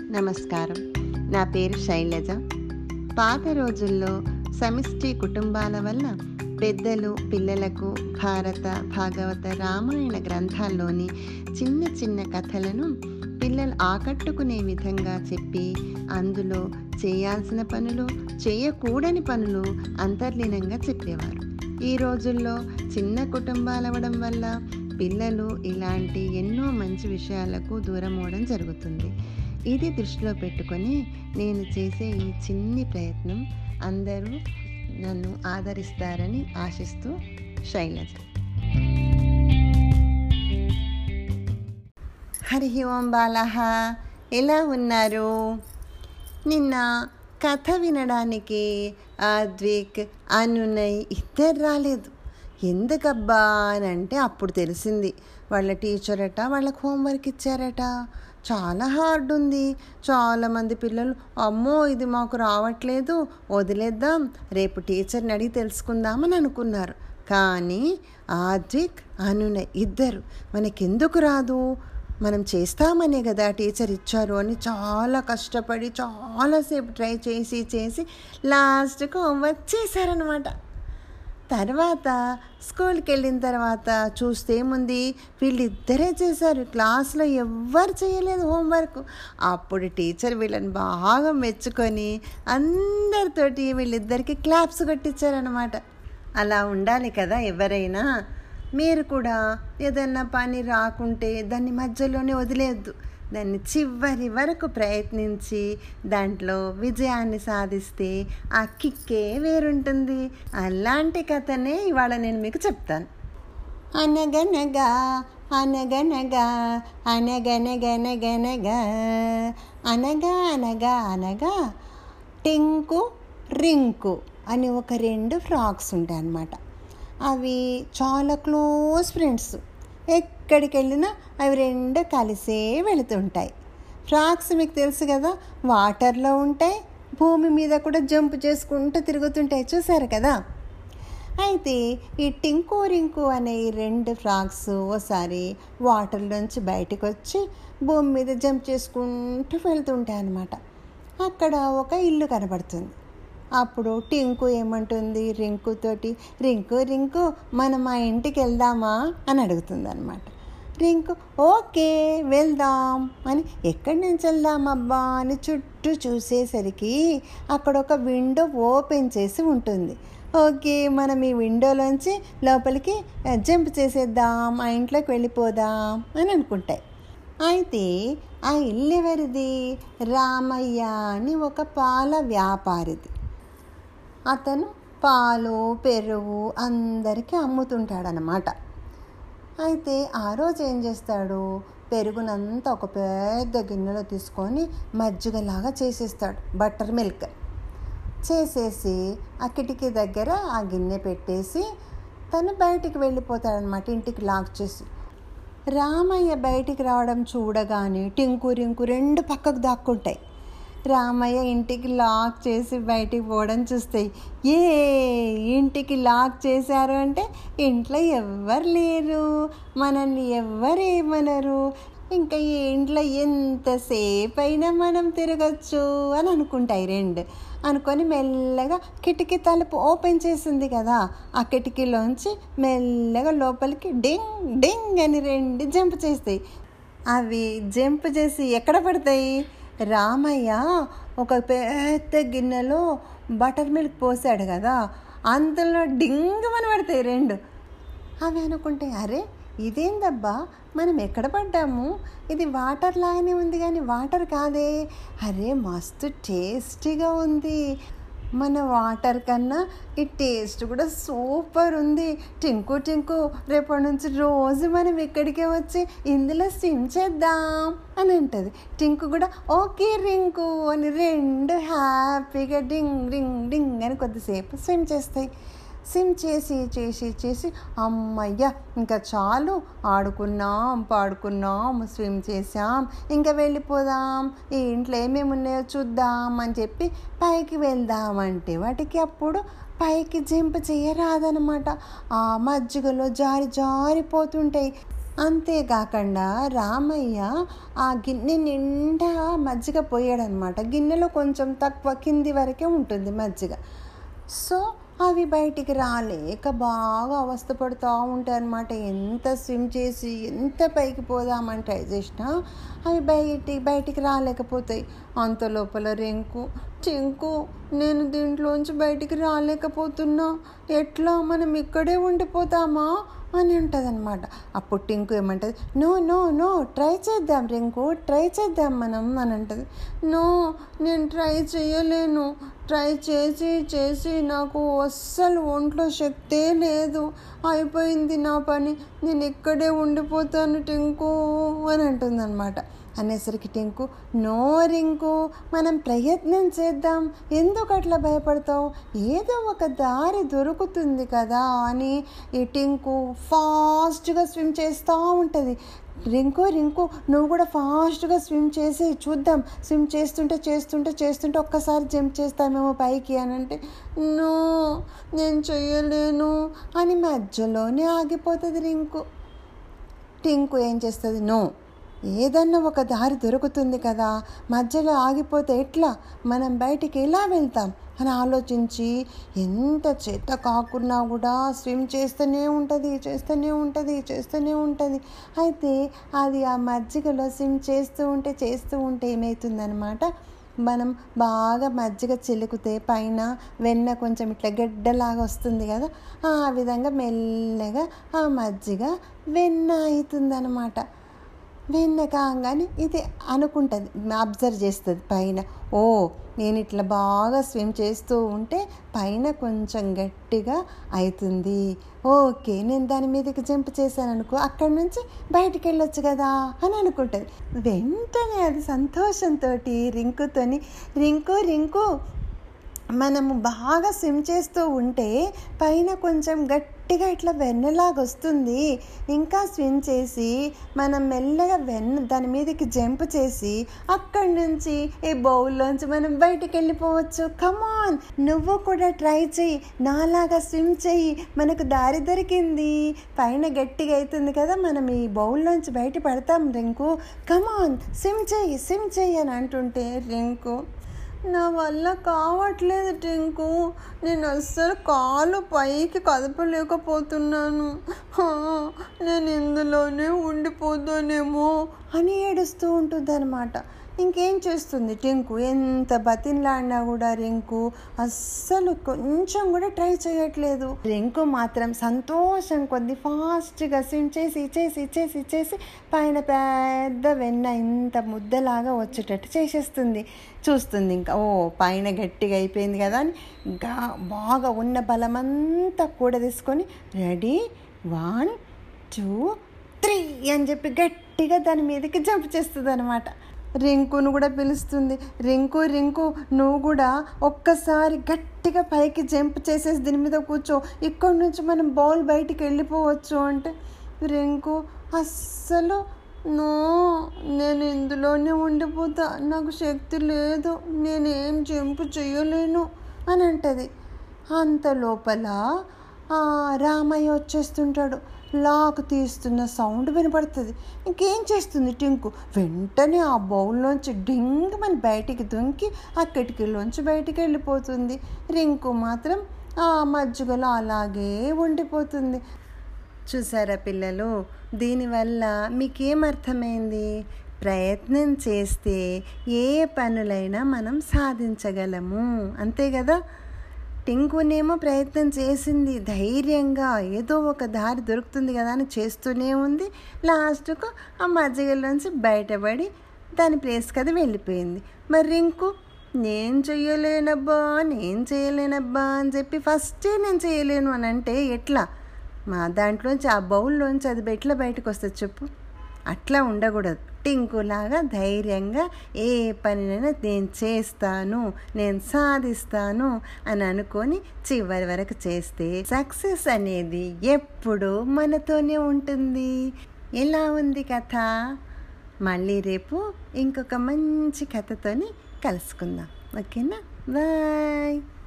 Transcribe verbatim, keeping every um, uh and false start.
నమస్కారం. నా పేరు శైలజ. పాత రోజుల్లో సమిష్టి కుటుంబాల వల్ల పెద్దలు పిల్లలకు భారత, భాగవత, రామాయణ గ్రంథాల్లోని చిన్న చిన్న కథలను పిల్లలు ఆకట్టుకునే విధంగా చెప్పి అందులో చేయాల్సిన పనులు, చేయకూడని పనులు అంతర్లీనంగా చెప్పేవారు. ఈ రోజుల్లో చిన్న కుటుంబాలవడం వల్ల పిల్లలు ఇలాంటి ఎన్నో మంచి విషయాలకు దూరం అవడం జరుగుతుంది. ఇది దృష్టిలో పెట్టుకొని నేను చేసే ఈ చిన్ని ప్రయత్నం అందరూ నన్ను ఆదరిస్తారని ఆశిస్తూ శైలజ. హరి ఓం బాలహ, ఎలా ఉన్నారు? నిన్న కథ వినడానికి అద్విక్, అనునయ్ ఇద్దరు రాలేదు. ఎందుకబ్బా అని అంటే అప్పుడు తెలిసింది వాళ్ళ టీచర్ అట వాళ్ళకి హోంవర్క్ ఇచ్చారట. చాలా హార్డ్ ఉంది. చాలామంది పిల్లలు అమ్మో ఇది మాకు రావట్లేదు, వదిలేద్దాం, రేపు టీచర్ని అడిగి తెలుసుకుందామని అనుకున్నారు. కానీ ఆద్విక్, అనునయ్ ఇద్దరు మనకెందుకు రాదు, మనం చేస్తామనే కదా టీచర్ ఇచ్చారు అని చాలా కష్టపడి చాలాసేపు ట్రై చేసి చేసి లాస్ట్కి హోంవర్క్ చేశారనమాట. తర్వాత స్కూల్కి వెళ్ళిన తర్వాత చూస్తే ఏముంది, వీళ్ళిద్దరే చేశారు, క్లాస్లో ఎవ్వరు చేయలేదు హోంవర్క్. అప్పుడు టీచర్ వీళ్ళని బాగా మెచ్చుకొని అందరితోటి వీళ్ళిద్దరికి క్లాప్స్ కొట్టించారనమాట. అలా ఉండాలి కదా ఎవరైనా. మీరు కూడా ఏదన్నా పని రాకుంటే దాన్ని మధ్యలోనే వదిలేయద్దు. దాన్ని చివరి వరకు ప్రయత్నించి దాంట్లో విజయాన్ని సాధిస్తే ఆ కిక్కే వేరుంటుంది. అలాంటి కథనే ఇవాళ నేను మీకు చెప్తాను. అనగనగా అనగనగా అనగనగనగనగా అనగా అనగా అనగా టింకు రింకు అని ఒక రెండు ఫ్రాక్స్ ఉంటాయి అన్నమాట. అవి చాలా క్లోజ్ ఫ్రెండ్స్. ఎక్కడికి వెళ్ళినా అవి రెండు కలిసే వెళుతుంటాయి. ఫ్రాక్స్ మీకు తెలుసు కదా, వాటర్లో ఉంటాయి, భూమి మీద కూడా జంప్ చేసుకుంటూ తిరుగుతుంటాయి, చూసారు కదా. అయితే ఈ టింకు రింకు అనే ఈ రెండు ఫ్రాక్స్ ఓసారి వాటర్లోంచి బయటకు వచ్చి భూమి మీద జంప్ చేసుకుంటూ వెళ్తుంటాయి అన్నమాట. అక్కడ ఒక ఇల్లు కనబడుతుంది. అప్పుడు టింకు ఏమంటుంది రింకుతోటి, రింకు రింకు మనం మా ఇంటికి వెళ్దామా అని అడుగుతుంది అనమాట. రింకు ఓకే వెళ్దాం అని, ఎక్కడి నుంచి వెళ్దామబ్బా అని చుట్టూ చూసేసరికి అక్కడ ఒక విండో ఓపెన్ చేసి ఉంటుంది. ఓకే మనం ఈ విండోలోంచి లోపలికి జంప్ చేసేద్దాం, ఆ ఇంట్లోకి వెళ్ళిపోదాం అని అనుకుంటాయి. అయితే ఆ ఇల్లు ఎవరిది? రామయ్య అని ఒక పాల వ్యాపారిది. అతను పాలు పెరుగు అందరికీ అమ్ముతుంటాడనమాట. అయితే ఆ రోజు ఏం చేస్తాడు, పెరుగునంతా ఒక పెద్ద గిన్నెలో తీసుకొని మజ్జిగలాగా చేసేస్తాడు, బటర్ మిల్క్ చేసేసి ఆ కిటికీ దగ్గర ఆ గిన్నె పెట్టేసి తను బయటికి వెళ్ళిపోతాడనమాట, ఇంటికి లాక్ చేసి. రామయ్య బయటికి రావడం చూడగానే టింకు రింకు రెండు పక్కకు దాక్కుంటాయి. రామయ్య ఇంటికి లాక్ చేసి బయటికి పోవడం చూస్తాయి. ఏ ఇంటికి లాక్ చేశారు అంటే ఇంట్లో ఎవ్వరు లేరు, మనల్ని ఎవ్వరేమనరు, ఇంకా ఈ ఇంట్లో ఎంతసేపు అయినా మనం తిరగచ్చు అని అనుకుంటాయి రెండు. అనుకొని మెల్లగా కిటికీ తలుపు ఓపెన్ చేసింది కదా, ఆ కిటికీలోంచి మెల్లగా లోపలికి డింగ్ డింగ్ అని రెండు జంప్ చేస్తాయి. అవి జంప్ చేసి ఎక్కడ పడతాయి? రామయ్య ఒక పెద్ద గిన్నెలో బటర్ మిల్క్ పోసాడు కదా, అందులో డింగ్ అని పడతాయి రెండు. అవి అనుకుంటాయి, అరే ఇదేందబ్బా మనం ఎక్కడ పడ్డాము, ఇది వాటర్ లాగానే ఉంది కానీ వాటర్ కాదే, అరే మస్తు టేస్టీగా ఉంది, మన వాటర్ కన్నా ఈ టేస్ట్ కూడా సూపర్ ఉంది, టింకు టింకు రేపటి నుంచి రోజు మనం ఇక్కడికే వచ్చి ఇందులో స్విమ్ చేద్దాం అని అంటుంది. టింకు కూడా ఓకే రింకు అని రెండు హ్యాపీగా డింగ్ డింగ్ డింగ్ అని కొద్దిసేపు స్విమ్ చేస్తాయి. స్విమ్ చేసి చేసి చేసి అమ్మయ్య ఇంకా చాలు, ఆడుకున్నాం పాడుకున్నాం స్విమ్ చేసాం, ఇంకా వెళ్ళిపోదాం, ఈ ఇంట్లో ఏమేమి ఉన్నాయో చూద్దాం అని చెప్పి పైకి వెళ్దామంటే వాటికి అప్పుడు పైకి జంప్ చేయరాదనమాట. ఆ మజ్జిగలో జారి జారిపోతుంటాయి. అంతేకాకుండా రామయ్య ఆ గిన్నె నిండా మజ్జిగ పోయాడనమాట. గిన్నెలో కొంచెం తక్కువ, కింది వరకే ఉంటుంది మజ్జిగ. సో అవి బయటికి రాలేక బాగా అవస్థ పడుతూ ఉంటాయి అన్నమాట. ఎంత స్విమ్ చేసి ఎంత పైకి పోదామని ట్రై చేసినా అవి బయటి బయటికి రాలేకపోతాయి. అంత లోపల రింకు, టింకు నేను దీంట్లోంచి బయటికి రాలేకపోతున్నా, ఎట్లా మనం ఇక్కడే ఉండిపోతామా అని ఉంటుంది అనమాట. అప్పుడు టింకు ఏమంటుంది, నో నో నో ట్రై చేద్దాం రింకు, ట్రై చేద్దాం మనం అని అంటుంది. నో నేను ట్రై చేయలేను, ట్రై చేసి చేసి నాకు అస్సలు ఒంట్లో శక్తే లేదు, అయిపోయింది నా పని, నేను ఇక్కడే ఉండిపోతాను టింకు అని అంటుంది అనమాట. అనేసరికి టింకు, నో రింకు మనం ప్రయత్నం చేద్దాం, ఎందుకు అట్లా భయపడతావు, ఏదో ఒక దారి దొరుకుతుంది కదా అని ఈ టింకు ఫాస్ట్గా స్విమ్ చేస్తూ ఉంటుంది. రింకు రింకు నువ్వు కూడా ఫాస్ట్గా స్విమ్ చేసి చూద్దాం, స్విమ్ చేస్తుంటే చేస్తుంటే చేస్తుంటే ఒక్కసారి జంప్ చేస్తామేమో పైకి అని అంటే, నో నేను చెయ్యలేను అని మధ్యలోనే ఆగిపోతుంది రింకు. టింకు ఏం చేస్తుంది, నో ఏదన్నా ఒక దారి దొరుకుతుంది కదా, మధ్యలో ఆగిపోతే ఎట్లా, మనం బయటికి ఎలా వెళ్తాం అని ఆలోచించి ఎంత చేత కాకున్నా కూడా స్విమ్ చేస్తూనే ఉంటుంది చేస్తూనే ఉంటుంది చేస్తూనే ఉంటుంది. అయితే అది ఆ మజ్జిగలో స్విమ్ చేస్తూ ఉంటే చేస్తూ ఉంటే ఏమవుతుందనమాట, మనం బాగా మజ్జిగ చిలుకుతే పైన వెన్న కొంచెం ఇట్లా గడ్డలాగా వస్తుంది కదా, ఆ విధంగా మెల్లగా ఆ మజ్జిగ వెన్న అవుతుందన్నమాట. వెన్న కాగానే ఇది అనుకుంటుంది, అబ్జర్వ్ చేస్తుంది పైన, ఓ నేను ఇట్లా బాగా స్విమ్ చేస్తూ ఉంటే పైన కొంచెం గట్టిగా అవుతుంది, ఓకే నేను దాని మీదకి జంప్ చేశాను అనుకో, అక్కడి నుంచి బయటికి వెళ్ళొచ్చు కదా అని అనుకుంటుంది. వెంటనే అది సంతోషంతో రింకుతోని, రింకు రింకు మనము బాగా స్విమ్ చేస్తూ ఉంటే పైన కొంచెం గట్టిగా ఇట్లా వెన్నలాగా వస్తుంది, ఇంకా స్విమ్ చేసి మనం మెల్లగా వెన్న దాని మీదకి జంప్ చేసి అక్కడి నుంచి ఈ బౌల్లోంచి మనం బయటికి వెళ్ళిపోవచ్చు, కమాన్ నువ్వు కూడా ట్రై చెయ్యి, నాలాగా స్విమ్ చెయ్యి, మనకు దారి దొరికింది, పైన గట్టిగా అవుతుంది కదా, మనం ఈ బౌల్లోంచి బయట పడతాం రింకు, కమాన్ స్విమ్ చెయ్యి స్విమ్ చెయ్యి అని అంటుంటే, రింకు నా వల్ల కావట్లేదు టింకు, నేను అస్సలు కాలు పైకి కదపలేకపోతున్నాను, నేను ఇందులోనే ఉండిపోతానేమో అని ఏడుస్తూ ఉంటుంది అనమాట. ఇంకేం చేస్తుంది టింకు, ఎంత బతిన్లాడినా కూడా రింకు అస్సలు కొంచెం కూడా ట్రై చేయట్లేదు. రింకు మాత్రం సంతోషం కొద్ది ఫాస్ట్గా స్విమ్ చేసి చేసి చేసి చేసి పైన పెద్ద వెన్న ఇంత ముద్దలాగా వచ్చేటట్టు చేసేస్తుంది. చూస్తుంది ఇంకా, ఓ పైన గట్టిగా అయిపోయింది కదా అని గా బాగా ఉన్న బలమంతా కూడా తీసుకొని రెడీ వన్ టూ త్రీ అని చెప్పి గట్టిగా దాని మీదకి జంప్ చేస్తుంది అనమాట. రింకును కూడా పిలుస్తుంది, రింకు రింకు నువ్వు కూడా ఒక్కసారి గట్టిగా పైకి జంప్ చేసేసి దీని మీద కూర్చో, ఇక్కడి నుంచి మనం బౌల్ బయటికి వెళ్ళిపోవచ్చు అంటే, రింకు అస్సలు నో నేను ఇందులోనే ఉండిపోతా, నాకు శక్తి లేదు, నేనేం జంప్ చేయలేను అని అంటది. అంత లోపల రామయ్య వచ్చేస్తుంటాడు, లాక్ తీస్తున్న సౌండ్ వినపడుతుంది. ఇంకేం చేస్తుంది టింకు, వెంటనే ఆ బౌల్లోంచి డింగ్ మన బయటికి దుంకి ఆ కిటికీలోంచి బయటికి వెళ్ళిపోతుంది. రింకు మాత్రం ఆ మజ్జిగలో అలాగే ఉండిపోతుంది. చూసారా పిల్లలు, దీనివల్ల మీకేమర్థమైంది, ప్రయత్నం చేస్తే ఏ పనులైనా మనం సాధించగలము, అంతే కదా. టింకునేమో ప్రయత్నం చేసింది ధైర్యంగా, ఏదో ఒక దారి దొరుకుతుంది కదా అని చేస్తూనే ఉంది. లాస్ట్కు ఆ మజ్జిగలోంచి బయటపడి దాని ప్లేస్కి అది వెళ్ళిపోయింది. మరి రింకు నేను చెయ్యలేనబ్బా నేను చేయలేనబ్బా అని చెప్పి ఫస్టే నేను చేయలేను అని అంటే ఎట్లా, మా దాంట్లోంచి ఆ బౌల్లోంచి అది ఎట్లా బయటకు వస్తుంది చెప్పు. అట్లా ఉండకూడదు. టింకులాగా ధైర్యంగా ఏ పనినైనా నేను చేస్తాను, నేను సాధిస్తాను అని అనుకొని చివరి వరకు చేస్తే సక్సెస్ అనేది ఎప్పుడు మనతోనే ఉంటుంది. ఎలా ఉంది కథ? మళ్ళీ రేపు ఇంకొక మంచి కథతోని కలుసుకుందాం, ఓకేనా? బాయ్.